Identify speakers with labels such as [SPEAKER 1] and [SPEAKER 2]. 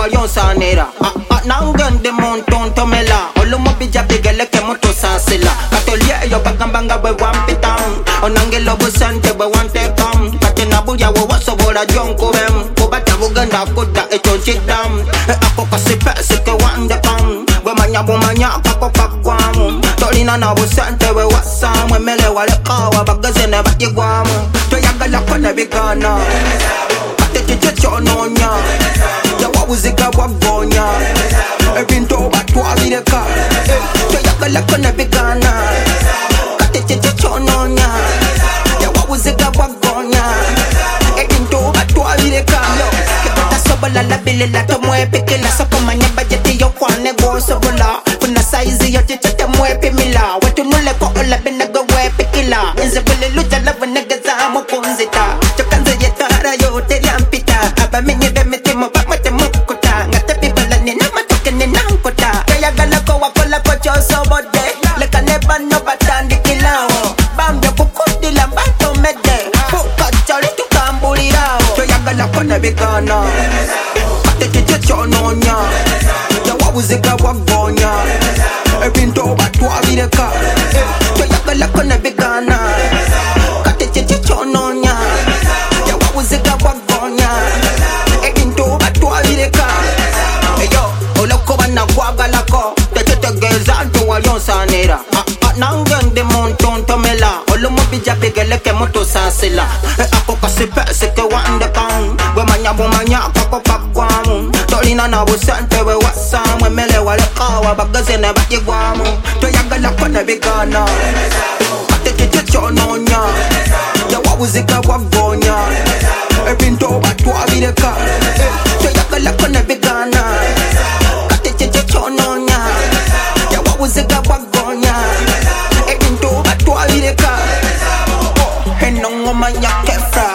[SPEAKER 1] sanera. Nangende monton tomela. Olumo bija bigele ke moto sansela. Katolie yo bagambanga we wampitam. Onangelo busante we wante kam. Katena buya we waso bora jonko bem. Kubata buganda kuda eto chidam. Ako kasipe sike wande pam. We manya kako kakwamu. Tolina na busante we wasam. We mele wale kawa bagazene bati guamu. Toyagala kone bigana. Kate chononya. Yawa uzika wagonya. Ebinto batwa videka. Toyagala kone bigana. Kate chononya. Yawa uzika wagonya. Ebinto batwa videka. Sobola la bile la to muepe que la sopa maña bajete yo kwane go sobola. Kuna size yo chichete muepe mila. Watu nule ko ola benago wepe kila. Inze bile lucha la vanega za mo kunzita. Chokanze yetara yo teriampita. Aba minye be metemo ba matemo kota. Ngate pibala ni nama toke ni nankota. Kaya gala ko wakola ko cho sobode. Leka neba no batandi kilao. Bambia kukudi la bato mede. Puka chari tukambulirao. Kaya gala ko na bigana. Chononya, yawa uzika wagonya. Ebinto batwa videka. Toyagala kone bigana. Kate chononya, yawa uzika wagonya. Ebinto batwa videka. Eyo, oloko bana kwagala ko. Tetegeza nto walion sanera. Nangende monton tomela. Olumo bija bigele ke moto sansela. Ako kasipe sike wande kam. We manya kako kakwamu. Tolina na busante we wasam. We mele wale kawa bagazene bati guamu. Toyagala kone bigana. Kate chononya. Yawa uzika wagonya. Ebinto batwa videka. Toyagala kone bigana. Kate chononya. Yawa uzika wagonya. Ebinto batwa videka. Henongo manya kefra.